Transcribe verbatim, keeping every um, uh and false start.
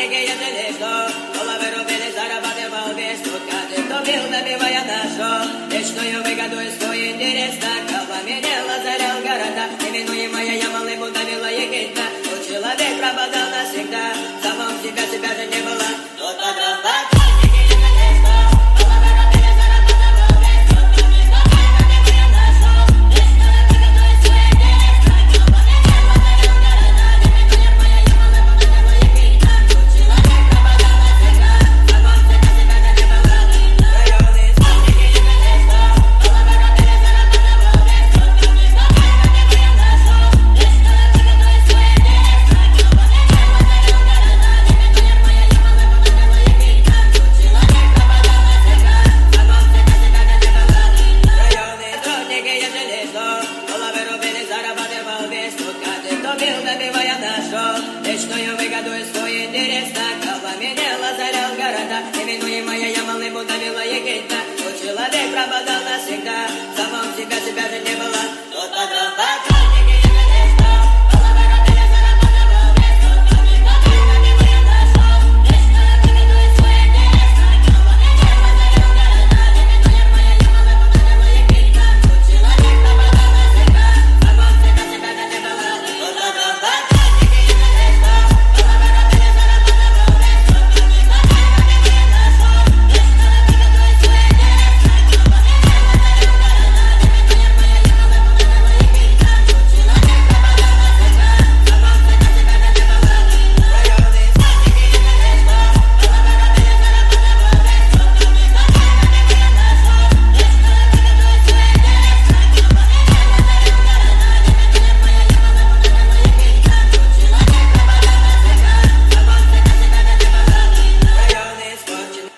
дикие жили, что головы рубили, зарабатывал весь. Тут каждый, кто бил, добивая нашел вечную выгоду и свой интерес. Так пламенел, озарял города, именуемая Ямалы, будто вела Египта. Тут человек пропадал навсегда, самом себя, себя же не было. Тут подросток. Добивая нашел вечную выгоду и свой интерес. Так пламенел, озарял города, именуемая Ямалы, будто вела Египта. Тут человек пропадал навсегда,